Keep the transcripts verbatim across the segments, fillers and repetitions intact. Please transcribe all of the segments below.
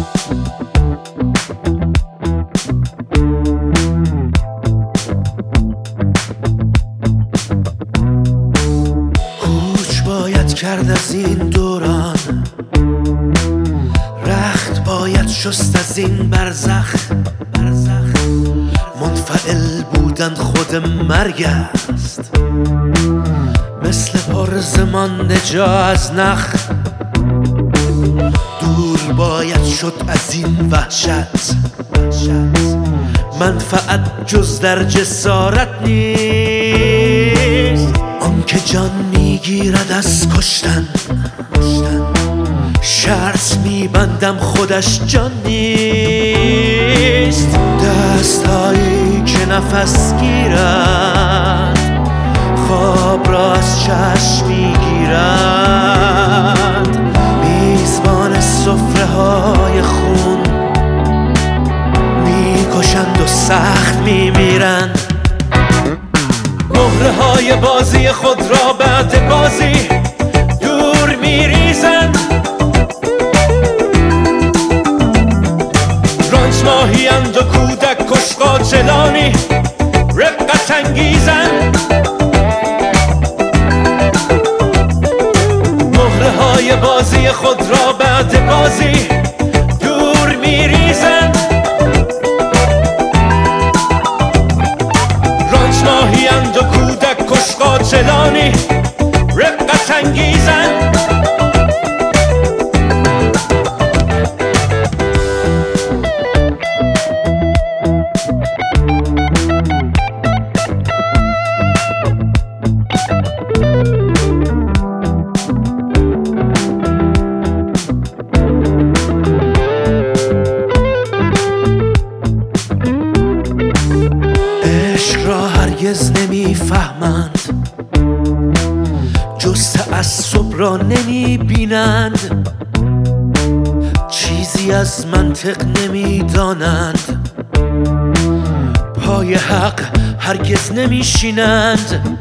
کوچ باید کرد از این دوران، رخت باید شست از این برزخ. منفعل بودن خود مرگ است، مثل پرز مانده جا از نخ. دور باید شد از این وحشت، منفعت جز در جسارت نیست. آن که جان میگیرد از کشتن، شرط میبندم خودش جان نیست. دستهایی که نفس گیرند، خواب را از چشم میگیرند. میزبان سفره های خون میکشند و سخت میمیرند. مهره های بازی خود را بعد بازی دور میریزند. رانچ ماهیند و کودک کش قاتلانی رقت انگیزند. مهره های بازی خود را بعد بازی دور میریزند. رانچ ماهیند و کودک کش قاتلانی رقت انگیزند. هرگز نمیفهمند، جز تعصب را نمیبینند. چیزی از منطق نمیدانند، پای حق هرگز نمیشینند.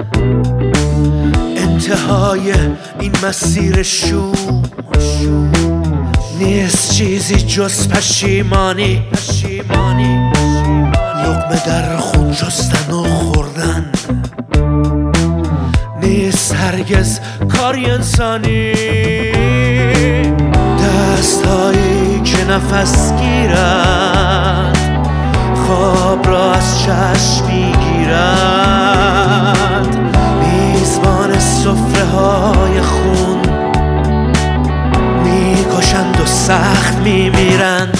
انتهای این مسیر شوم نیست چیزی جز پشیمانی. لقمه در خون شستن و خوردن نیست هرگز کاری انسانی. دستهایی که نفس گیرند، خواب را از چشم میگیرند. میزبان سفره های خون میکشند و سخت میمیرند.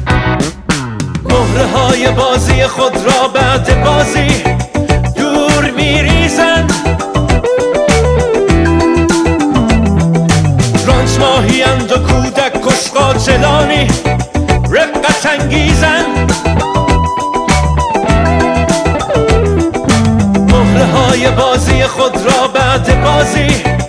مهره های بازی خود را بعد بازی دور میریزند. رانچ ماهیند و کودک کش قاتلانی رقت انگیزند. مهره های بازی خود را بعد بازی